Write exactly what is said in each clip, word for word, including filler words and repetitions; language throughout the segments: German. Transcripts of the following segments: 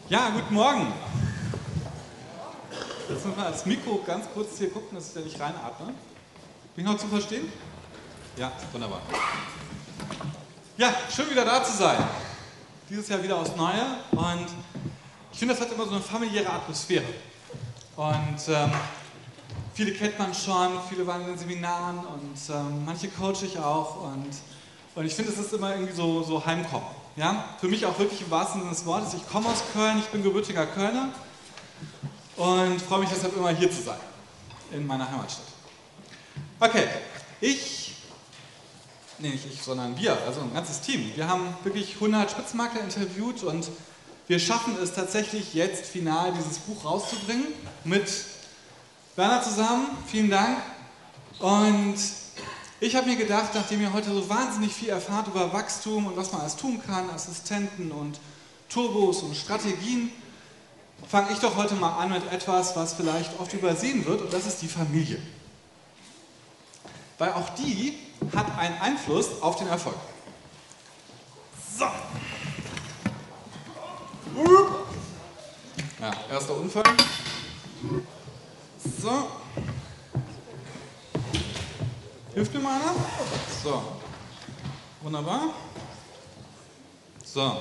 Ja, guten Morgen. Jetzt müssen wir als Mikro ganz kurz hier gucken, dass ich da nicht reinatme. Bin ich noch zu verstehen? Ja, wunderbar. Ja, schön wieder da zu sein. Dieses Jahr wieder aufs Neue. Und ich finde, das hat immer so eine familiäre Atmosphäre. Und ähm, viele kennt man schon, viele waren in den Seminaren und ähm, manche coache ich auch. Und, und ich finde, es ist immer irgendwie so, so Heimkommen. Ja? Für mich auch wirklich im wahrsten Sinne des Wortes. Ich komme aus Köln, ich bin gebürtiger Kölner und freue mich deshalb immer hier zu sein, in meiner Heimatstadt. Okay, ich, nee nicht ich, sondern wir, also ein ganzes Team. Wir haben wirklich hundert Spitzenmakler interviewt und wir schaffen es tatsächlich jetzt final, dieses Buch rauszubringen mit Werner zusammen. Vielen Dank. Und ich habe mir gedacht, nachdem ihr heute so wahnsinnig viel erfahrt über Wachstum und was man alles tun kann, Assistenten und Turbos und Strategien, fange ich doch heute mal an mit etwas, was vielleicht oft übersehen wird, und das ist die Familie. Weil auch die hat einen Einfluss auf den Erfolg. So. Ja, erster Unfall. So. Hilft mir mal einer? So. Wunderbar. So.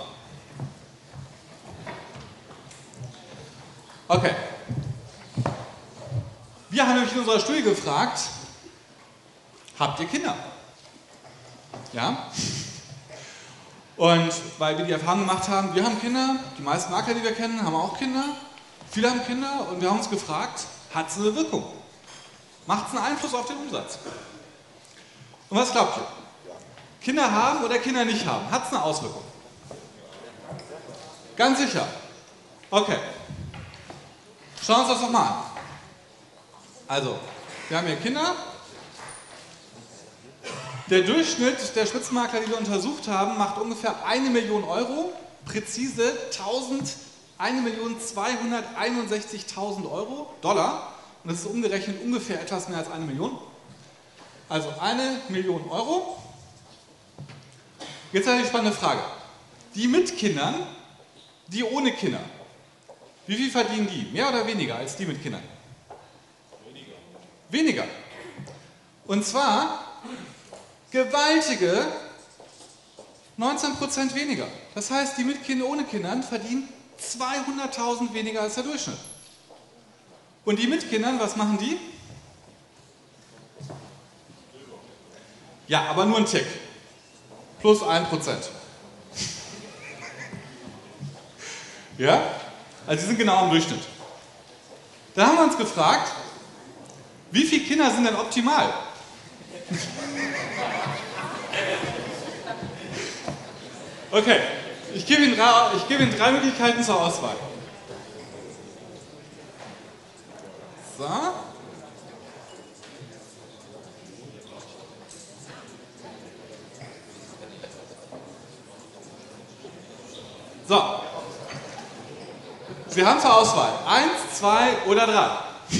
Okay. Wir haben nämlich in unserer Studie gefragt, habt ihr Kinder? Ja? Und weil wir die Erfahrung gemacht haben, wir haben Kinder, die meisten Makler, die wir kennen, haben auch Kinder, viele haben Kinder und wir haben uns gefragt, hat es eine Wirkung? Macht es einen Einfluss auf den Umsatz? Und was glaubt ihr? Kinder haben oder Kinder nicht haben? Hat es eine Auswirkung? Ganz sicher. Okay. Schauen wir uns das doch mal an. Also, wir haben hier Kinder. Der Durchschnitt der Spitzenmakler, die wir untersucht haben, macht ungefähr eine Million Euro. Präzise eine Million zweihunderteinundsechzigtausend Euro, Dollar. Und das ist umgerechnet ungefähr etwas mehr als eine Million. Also eine Million Euro. Jetzt habe ich eine spannende Frage. Die mit Kindern, die ohne Kinder, wie viel verdienen die? Mehr oder weniger als die mit Kindern? Weniger. Weniger. Und zwar gewaltige neunzehn Prozent weniger. Das heißt, die mit Kindern ohne Kindern verdienen zweihunderttausend weniger als der Durchschnitt. Und die mit Kindern, was machen die? Ja, aber nur ein Tick. Plus ein Prozent. Ja? Also die sind genau im Durchschnitt. Da haben wir uns gefragt, wie viele Kinder sind denn optimal? Okay, ich gebe Ihnen drei, ich gebe Ihnen drei Möglichkeiten zur Auswahl. So. So. Sie haben zur Auswahl eins, zwei oder drei.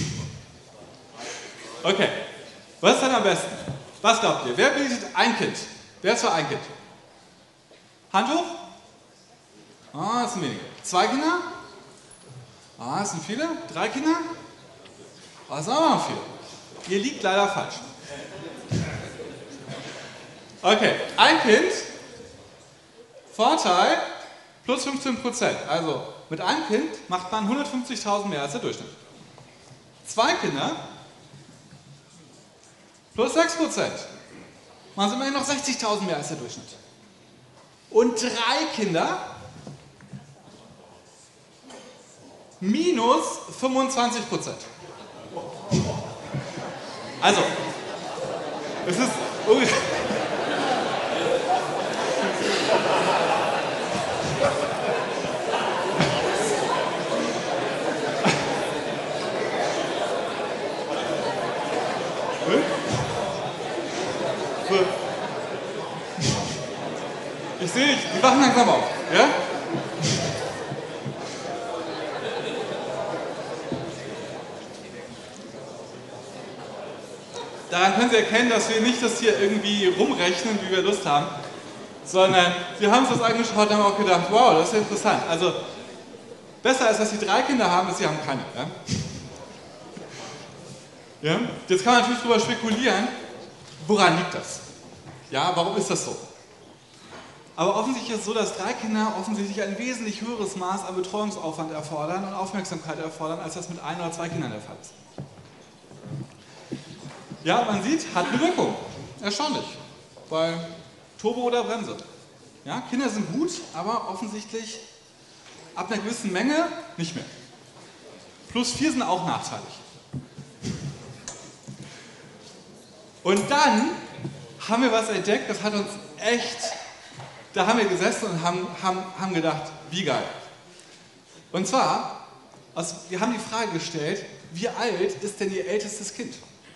Okay. Was ist denn am besten? Was glaubt ihr? Wer bietet ein Kind? Wer ist für ein Kind? Hand hoch? Ah, das sind wenige. Zwei Kinder? Ah, das sind viele. Drei Kinder? Ah, das sind auch noch viele. Ihr liegt leider falsch. Okay, ein Kind. Vorteil plus fünfzehn Prozent. Also mit einem Kind macht man hundertfünfzigtausend mehr als der Durchschnitt. Zwei Kinder plus sechs Prozent. Man sind immerhin noch sechzigtausend mehr als der Durchschnitt. Und drei Kinder minus fünfundzwanzig Prozent. Also, es ist ungefähr. Ich sehe dich, die wachen langsam auf. Ja? Daran können Sie erkennen, dass wir nicht das hier irgendwie rumrechnen, wie wir Lust haben, sondern wir haben uns das angeschaut und haben auch gedacht, wow, das ist ja interessant. Also besser ist, dass sie drei Kinder haben, als sie haben keine. Ja? Ja? Jetzt kann man natürlich darüber spekulieren, woran liegt das? Ja, warum ist das so? Aber offensichtlich ist es so, dass drei Kinder offensichtlich ein wesentlich höheres Maß an Betreuungsaufwand erfordern und Aufmerksamkeit erfordern, als das mit ein oder zwei Kindern der Fall ist. Ja, man sieht, hat eine Wirkung. Erstaunlich. Bei Turbo oder Bremse. Ja, Kinder sind gut, aber offensichtlich ab einer gewissen Menge nicht mehr. Plus vier sind auch nachteilig. Und dann haben wir was entdeckt, das hat uns echt, da haben wir gesessen und haben, haben, haben gedacht, wie geil. Und zwar, also wir haben die Frage gestellt, wie alt ist denn Ihr ältestes Kind?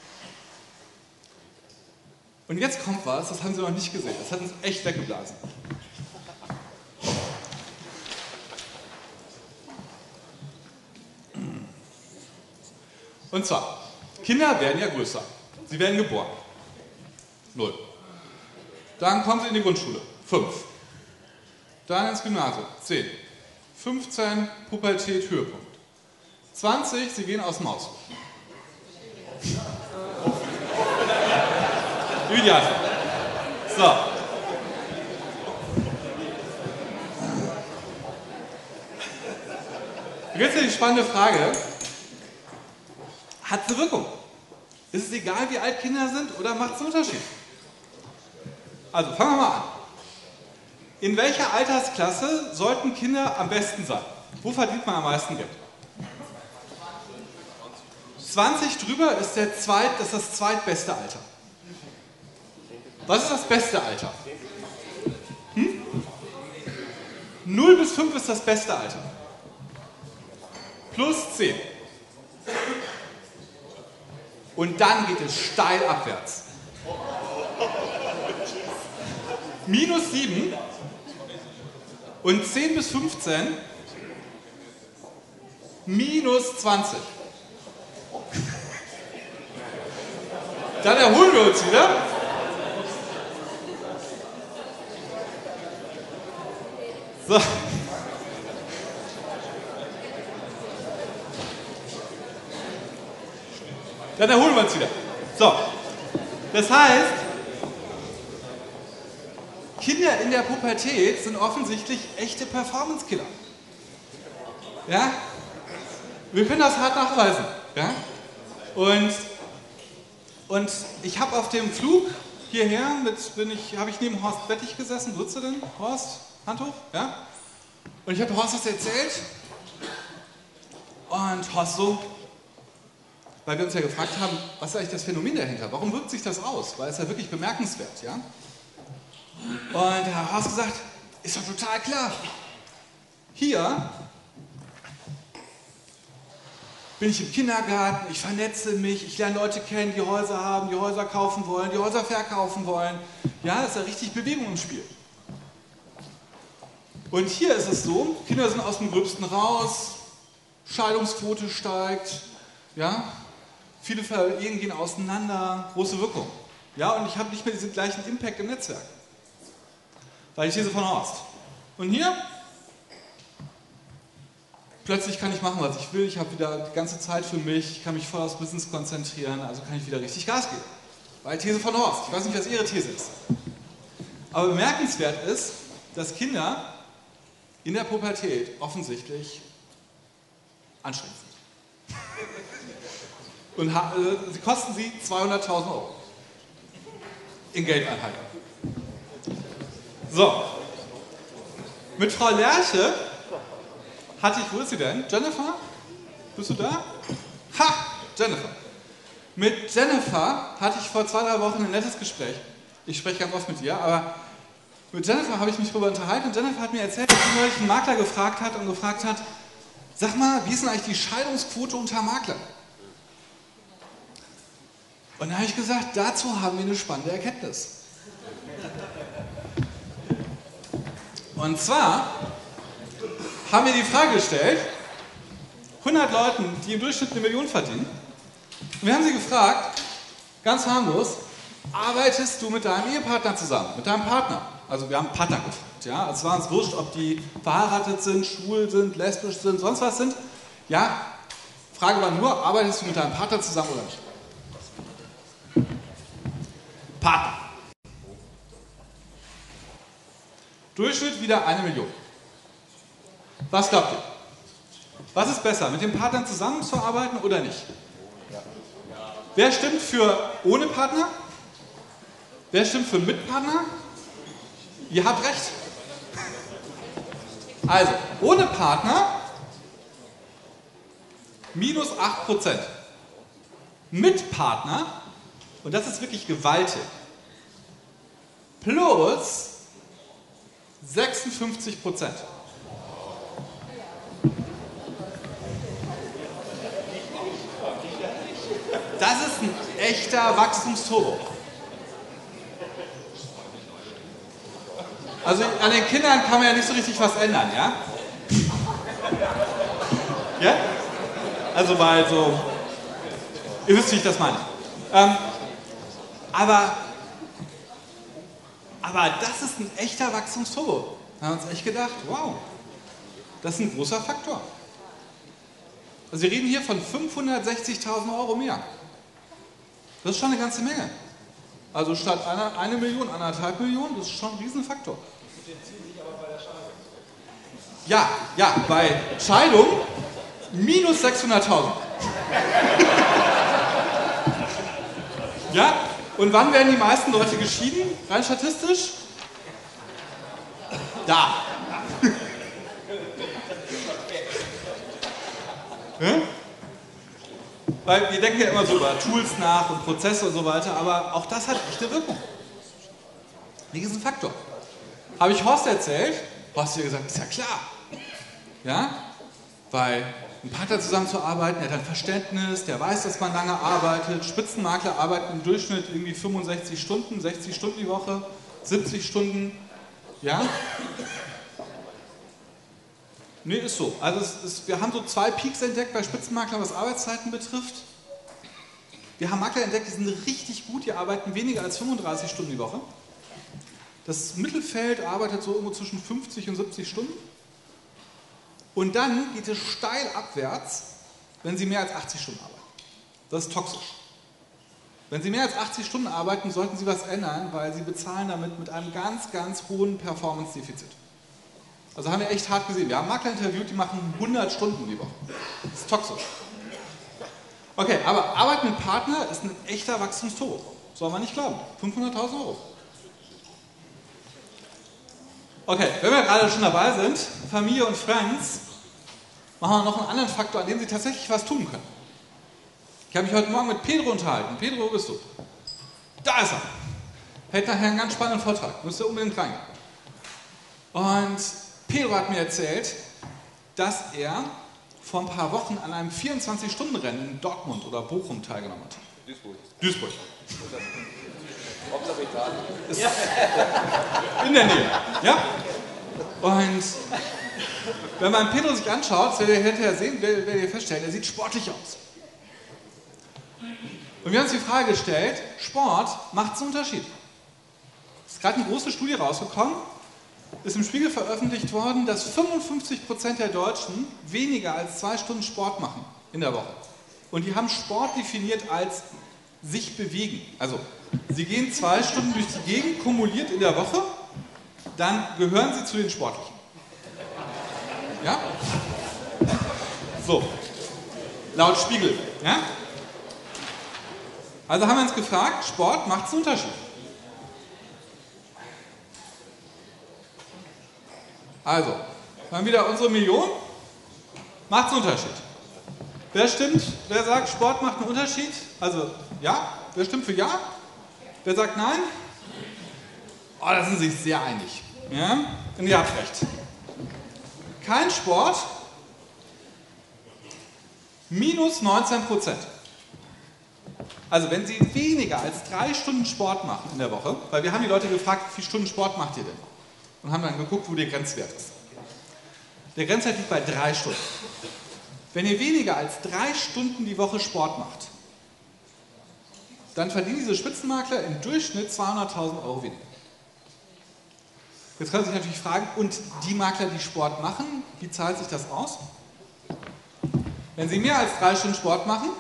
Und jetzt kommt was, das haben Sie noch nicht gesehen, das hat uns echt weggeblasen. Und zwar, Kinder werden ja größer. Sie werden geboren. Null. Dann kommen sie in die Grundschule. Fünf. Dann ins Gymnasium. Zehn. fünfzehn, Pubertät, Höhepunkt. zwanzig, sie gehen aus dem Haus. Ideal. So. Jetzt ist die spannende Frage. Hat es eine Wirkung? Ist es egal, wie alt Kinder sind, oder macht es einen Unterschied? Also fangen wir mal an. In welcher Altersklasse sollten Kinder am besten sein? Wo verdient man am meisten Geld? zwanzig drüber ist, der zweit, das, ist das zweitbeste Alter. Was ist das beste Alter? Hm? null bis fünf ist das beste Alter. Plus zehn. Und dann geht es steil abwärts. Minus sieben und zehn bis fünfzehn minus zwanzig. Dann erholen wir uns wieder. So. Dann erholen wir uns wieder. So. Das heißt, Kinder in der Pubertät sind offensichtlich echte Performance-Killer. Ja? Wir können das hart nachweisen. Ja? Und, und ich habe auf dem Flug hierher, mit, bin ich, habe ich neben Horst Wettig gesessen. Wo sitzt du denn, Horst? Hand hoch? Ja? Und ich habe Horst das erzählt. Und Horst so, weil wir uns ja gefragt haben, was ist eigentlich das Phänomen dahinter? Warum wirkt sich das aus? Weil es ja wirklich bemerkenswert, ja? Und der Herr Horst gesagt, ist doch total klar. Hier bin ich im Kindergarten, ich vernetze mich, ich lerne Leute kennen, die Häuser haben, die Häuser kaufen wollen, die Häuser verkaufen wollen. Ja, ist ja richtig Bewegung im Spiel. Und hier ist es so, Kinder sind aus dem Gröbsten raus, Scheidungsquote steigt, ja, viele Ehen gehen auseinander, große Wirkung. Ja, und ich habe nicht mehr diesen gleichen Impact im Netzwerk. Weil ich lese von Horst. Und hier, plötzlich kann ich machen, was ich will, ich habe wieder die ganze Zeit für mich, ich kann mich voll aufs Business konzentrieren, also kann ich wieder richtig Gas geben. Weil These von Horst, ich weiß nicht, was Ihre These ist. Aber bemerkenswert ist, dass Kinder in der Pubertät offensichtlich anstrengend sind. Und äh, sie kosten sie zweihunderttausend Euro. In Geldeinheiten. So. Mit Frau Lerche hatte ich, wo ist sie denn? Jennifer? Bist du da? Ha! Jennifer. Mit Jennifer hatte ich vor zwei, drei Wochen ein nettes Gespräch. Ich spreche ganz oft mit ihr, aber mit Jennifer habe ich mich darüber unterhalten und Jennifer hat mir erzählt, dass sie neulich einen Makler gefragt hat und gefragt hat, sag mal, wie ist denn eigentlich die Scheidungsquote unter Maklern? Und da habe ich gesagt, dazu haben wir eine spannende Erkenntnis. Und zwar haben wir die Frage gestellt, hundert Leuten, die im Durchschnitt eine Million verdienen, und wir haben sie gefragt, ganz harmlos, arbeitest du mit deinem Ehepartner zusammen, mit deinem Partner? Also wir haben Partner gefragt. Ja? Also es war uns wurscht, ob die verheiratet sind, schwul sind, lesbisch sind, sonst was sind. Ja? Frage war nur, arbeitest du mit deinem Partner zusammen oder nicht? Partner. Durchschnitt wieder eine Million. Was glaubt ihr? Was ist besser, mit dem Partner zusammenzuarbeiten oder nicht? Wer stimmt für ohne Partner? Wer stimmt für mit Partner? Ihr habt recht. Also, ohne Partner minus acht Prozent. Mit Partner, und das ist wirklich gewaltig, plus sechsundfünfzig Prozent. Das ist ein echter Wachstumsturbo. Also an den Kindern kann man ja nicht so richtig was ändern, ja? Ja? Also weil so, ihr wisst, wie ich das meine. Ähm, aber, aber das ist ein echter Wachstumsturbo. Da haben wir uns echt gedacht, wow, das ist ein großer Faktor. Also wir reden hier von fünfhundertsechzigtausend Euro mehr. Das ist schon eine ganze Menge. Also statt einer, eine Million, anderthalb Millionen, das ist schon ein Riesenfaktor. Ja, ja, bei Scheidung minus sechshunderttausend. Ja, und wann werden die meisten Leute geschieden, rein statistisch? Da. Hm? Weil wir denken ja immer so über Tools nach und Prozesse und so weiter, aber auch das hat echte Wirkung. Riesenfaktor. Habe ich Horst erzählt? Horst hat gesagt, ist ja klar. Ja? Weil ein Partner zusammenzuarbeiten, der hat ein Verständnis, der weiß, dass man lange arbeitet. Spitzenmakler arbeiten im Durchschnitt irgendwie fünfundsechzig Stunden, sechzig Stunden die Woche, siebzig Stunden. Ja? Nee, ist so. Also es ist, wir haben so zwei Peaks entdeckt bei Spitzenmaklern, was Arbeitszeiten betrifft. Wir haben Makler entdeckt, die sind richtig gut, die arbeiten weniger als fünfunddreißig Stunden die Woche. Das Mittelfeld arbeitet so irgendwo zwischen fünfzig und siebzig Stunden. Und dann geht es steil abwärts, wenn sie mehr als achtzig Stunden arbeiten. Das ist toxisch. Wenn sie mehr als achtzig Stunden arbeiten, sollten sie was ändern, weil sie bezahlen damit mit einem ganz, ganz hohen Performance-Defizit. Also haben wir echt hart gesehen. Wir haben Makler interviewt, die machen hundert Stunden die Woche. Das ist toxisch. Okay, aber Arbeit mit Partner ist ein echter Wachstumsturbo. Soll man nicht glauben. fünfhunderttausend Euro. Okay, wenn wir gerade schon dabei sind, Familie und Friends, machen wir noch einen anderen Faktor, an dem Sie tatsächlich was tun können. Ich habe mich heute Morgen mit Pedro unterhalten. Pedro, wo bist du? Da ist er. Hält nachher einen ganz spannenden Vortrag. Müsst ihr unbedingt reingehen. Und Pedro hat mir erzählt, dass er vor ein paar Wochen an einem vierundzwanzig-Stunden-Rennen in Dortmund oder Bochum teilgenommen hat. Duisburg. Duisburg. Hauptsache Italien. Ist in der Nähe. Ja? Und wenn man Pedro sich anschaut, werdet ihr hinterher sehen, werdet ihr feststellen, er sieht sportlich aus. Und wir haben uns die Frage gestellt, Sport macht einen Unterschied. Es ist gerade eine große Studie rausgekommen, ist im Spiegel veröffentlicht worden, dass fünfundfünfzig Prozent der Deutschen weniger als zwei Stunden Sport machen in der Woche. Und die haben Sport definiert als sich bewegen. Also, sie gehen zwei Stunden durch die Gegend, kumuliert in der Woche, dann gehören sie zu den Sportlichen. Ja? So. Laut Spiegel. Ja? Also haben wir uns gefragt, Sport macht einen Unterschied. Also, wir haben wieder unsere Million. Macht einen Unterschied. Wer stimmt? Wer sagt, Sport macht einen Unterschied? Also, ja? Wer stimmt für ja? Wer sagt nein? Oh, da sind sich sehr einig. Ja? Und ihr habt recht. Kein Sport, minus neunzehn Prozent. Also wenn Sie weniger als drei Stunden Sport machen in der Woche, weil wir haben die Leute gefragt, wie viele Stunden Sport macht ihr denn? Und haben dann geguckt, wo der Grenzwert ist. Der Grenzwert liegt bei drei Stunden. Wenn ihr weniger als drei Stunden die Woche Sport macht, dann verdienen diese Spitzenmakler im Durchschnitt zweihunderttausend Euro weniger. Jetzt können Sie sich natürlich fragen, und die Makler, die Sport machen, wie zahlt sich das aus? Wenn Sie mehr als drei Stunden Sport machen,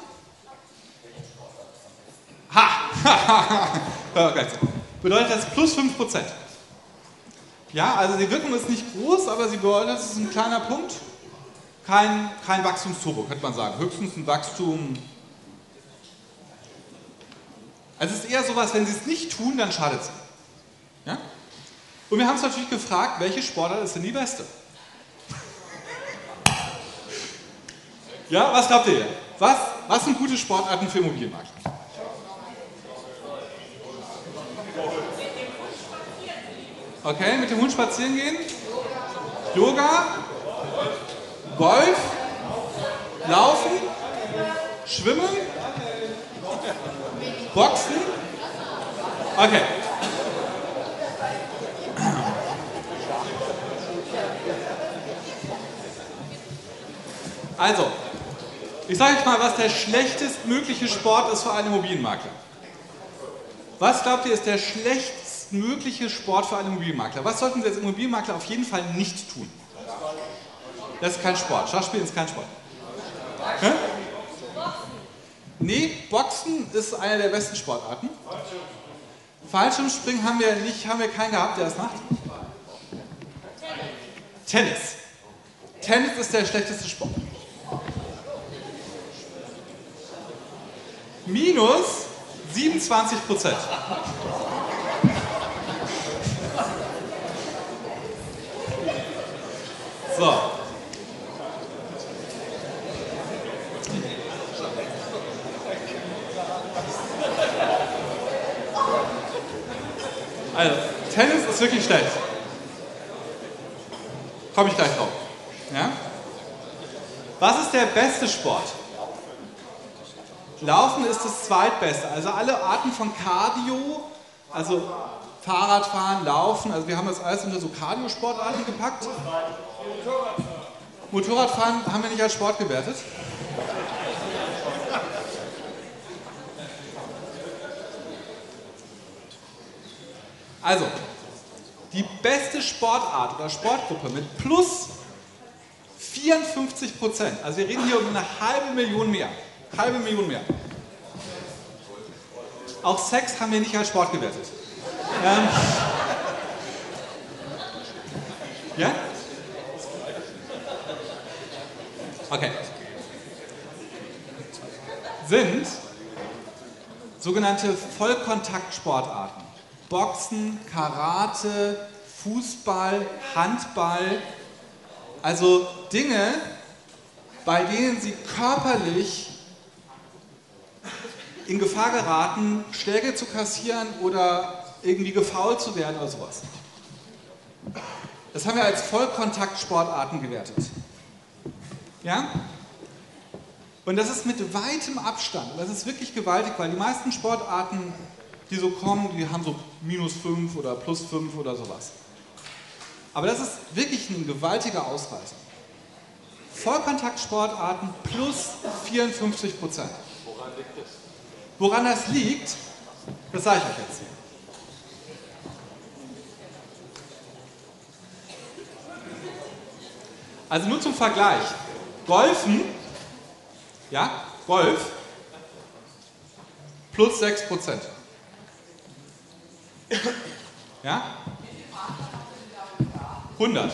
ha! bedeutet das plus fünf Prozent. Ja, also die Wirkung ist nicht groß, aber sie bedeutet, das ist ein kleiner Punkt. Kein, kein Wachstumsturbo, könnte man sagen. Höchstens ein Wachstum. Also es ist eher sowas, wenn Sie es nicht tun, dann schadet es. Ja? Und wir haben uns natürlich gefragt, welche Sportart ist denn die beste? Ja, was glaubt ihr? Was, was sind gute Sportarten für Immobilienmakler? Okay, mit dem Hund spazieren gehen? Yoga? Golf? Laufen? Schwimmen? Boxen? Okay. Also, ich sage euch mal, was der schlechtestmögliche Sport ist für einen Immobilienmakler. Was glaubt ihr, ist der schlechtestmögliche Sport für einen Immobilienmakler? Was sollten Sie als Immobilienmakler auf jeden Fall nicht tun? Das ist kein Sport. Schachspielen ist kein Sport. Hä? Nee, Boxen ist eine der besten Sportarten. Fallschirmspringen haben wir nicht, haben wir keinen gehabt, der das macht. Tennis. Tennis ist der schlechteste Sport. Minus siebenundzwanzig Prozent. So. Also, Tennis ist wirklich schlecht. Komme ich gleich drauf. Ja? Was ist der beste Sport? Laufen ist das zweitbeste. Also alle Arten von Cardio, also Fahrradfahren, Laufen, also wir haben das alles unter so Cardio-Sportarten gepackt. Motorradfahren haben wir nicht als Sport gewertet. Also, die beste Sportart oder Sportgruppe mit plus vierundfünfzig Prozent, also wir reden hier um eine halbe Million mehr, halbe Million mehr. Auch Sex haben wir nicht als Sport gewertet. Ähm, ja? Okay. Sind sogenannte Vollkontaktsportarten. Boxen, Karate, Fußball, Handball, also Dinge, bei denen Sie körperlich in Gefahr geraten, Schläge zu kassieren oder irgendwie gefoult zu werden oder sowas. Das haben wir als Vollkontaktsportarten gewertet. Ja? Und das ist mit weitem Abstand, das ist wirklich gewaltig, weil die meisten Sportarten, die so kommen, die haben so minus fünf oder plus fünf oder sowas. Aber das ist wirklich ein gewaltiger Ausreißer. Vollkontaktsportarten plus vierundfünfzig Prozent. Woran liegt das? Woran das liegt, das sage ich euch jetzt. Also nur zum Vergleich. Golfen, ja, Golf, plus sechs Prozent. Ja? hundert.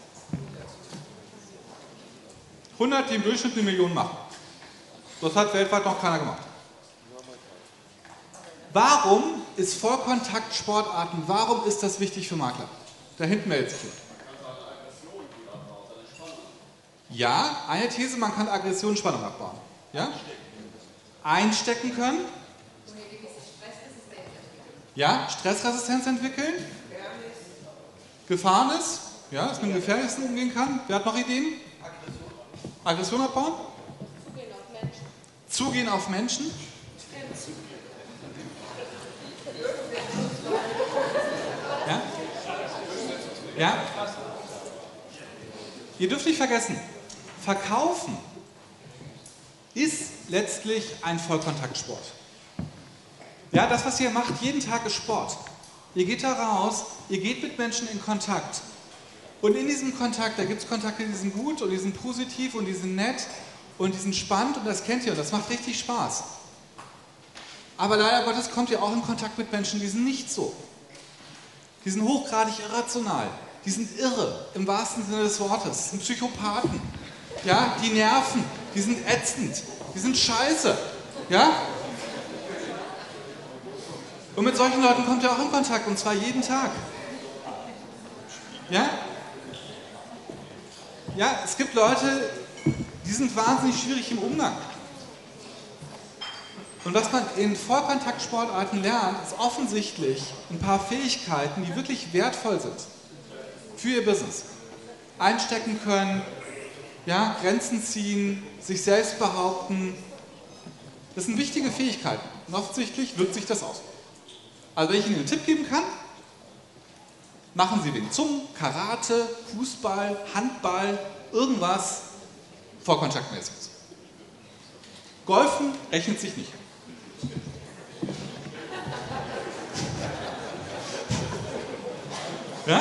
hundert, die im Durchschnitt eine Million machen. Das hat weltweit noch keiner gemacht. Warum ist Vollkontaktsportarten, warum ist das wichtig für Makler? Da hinten meldet sich jemand. Ja, eine These, man kann Aggression und Spannung abbauen. Ja? Einstecken können. Ja, Stressresistenz entwickeln. Gefahrenes. Ja, dass man mit Gefährnissen umgehen kann. Wer hat noch Ideen? Aggression abbauen. Zugehen auf Menschen. Ja? Ja? Ihr dürft nicht vergessen, Verkaufen ist letztlich ein Vollkontaktsport. Ja, das, was ihr macht, jeden Tag ist Sport. Ihr geht da raus, ihr geht mit Menschen in Kontakt. Und in diesem Kontakt, da gibt es Kontakte, die sind gut und die sind positiv und die sind nett und die sind spannend und das kennt ihr und das macht richtig Spaß. Aber leider Gottes kommt ihr auch in Kontakt mit Menschen, die sind nicht so. Die sind hochgradig irrational, die sind irre, im wahrsten Sinne des Wortes, das sind Psychopathen, ja, die nerven, die sind ätzend, die sind scheiße, ja. Und mit solchen Leuten kommt ihr auch in Kontakt und zwar jeden Tag. Ja? Ja, es gibt Leute, die sind wahnsinnig schwierig im Umgang. Und was man in Vollkontaktsportarten lernt, ist offensichtlich ein paar Fähigkeiten, die wirklich wertvoll sind für ihr Business. Einstecken können, ja, Grenzen ziehen, sich selbst behaupten. Das sind wichtige Fähigkeiten und offensichtlich wirkt sich das aus. Also wenn ich Ihnen einen Tipp geben kann, machen Sie Wing Chun, Karate, Fußball, Handball, irgendwas Vollkontaktmäßiges. Golfen rechnet sich nicht. Ja?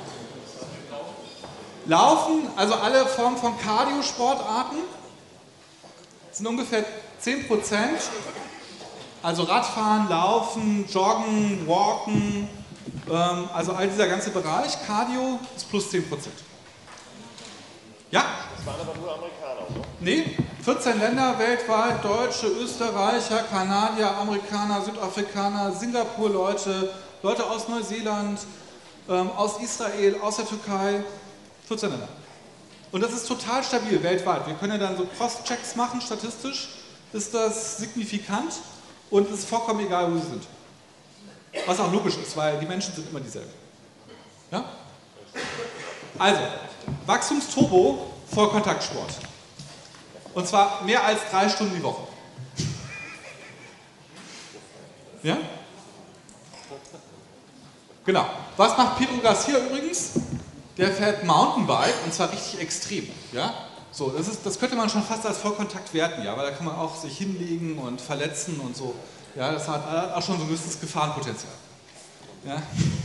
Laufen, also alle Formen von Cardio-Sportarten, sind ungefähr zehn Prozent. Also Radfahren, Laufen, Joggen, Walken, ähm, also all dieser ganze Bereich, Cardio ist plus zehn Prozent. Ja? Das waren aber nur Amerikaner, oder? Nee, vierzehn Länder weltweit, Deutsche, Österreicher, Kanadier, Amerikaner, Südafrikaner, Singapur-Leute, Leute aus Neuseeland, ähm, aus Israel, aus der Türkei, vierzehn Länder. Und das ist total stabil weltweit. Wir können ja dann so Cross-Checks machen, statistisch ist das signifikant und es ist vollkommen egal, wo sie sind. Was auch logisch ist, weil die Menschen sind immer dieselben. Ja? Also, Wachstumsturbo, Vollkontaktsport. Und zwar mehr als drei Stunden die Woche. Ja? Genau. Was macht Pedro Garcia übrigens? Der fährt Mountainbike und zwar richtig extrem. Ja? So, das, ist, das könnte man schon fast als Vollkontakt werten, ja, weil da kann man auch sich hinlegen und verletzen und so. Ja, das hat auch schon so ein gewisses Gefahrenpotenzial. Ja?